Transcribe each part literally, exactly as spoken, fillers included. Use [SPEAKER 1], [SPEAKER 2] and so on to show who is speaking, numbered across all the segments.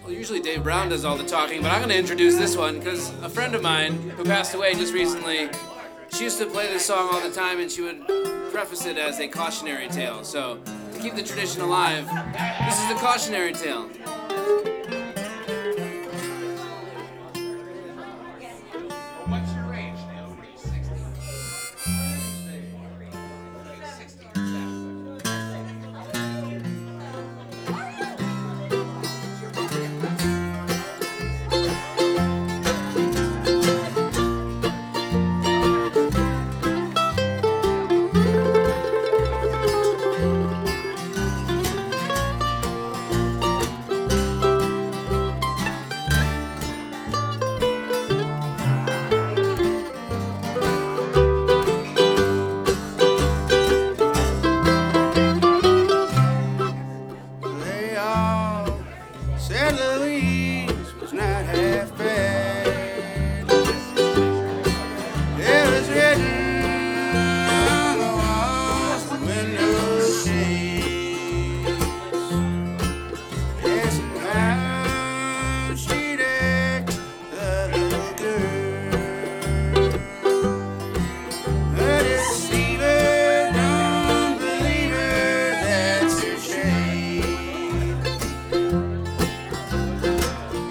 [SPEAKER 1] Well, usually Dave Brown does all the talking, but I'm going to introduce this one because a friend of mine who passed away just recently, she used to play this song all the time, and she would preface it as a cautionary tale. So, to keep the tradition alive, this is the cautionary tale. What's your age now? sixty.
[SPEAKER 2] Said Louise was not half bad. It was written on the walls, the window shades. Yes, and how she'd act, the little girl. A deceiver, don't believe her, that's her shame.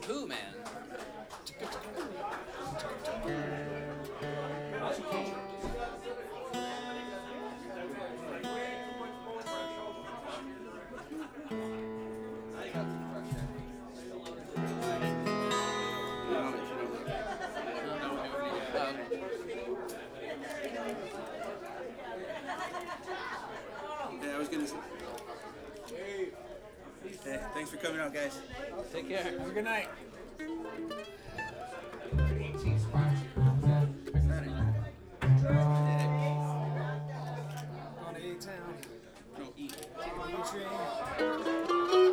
[SPEAKER 1] Who, man?
[SPEAKER 2] Yeah, I was gonna say. Hey, thanks for coming out, guys.
[SPEAKER 1] Take care.
[SPEAKER 3] Have a good night.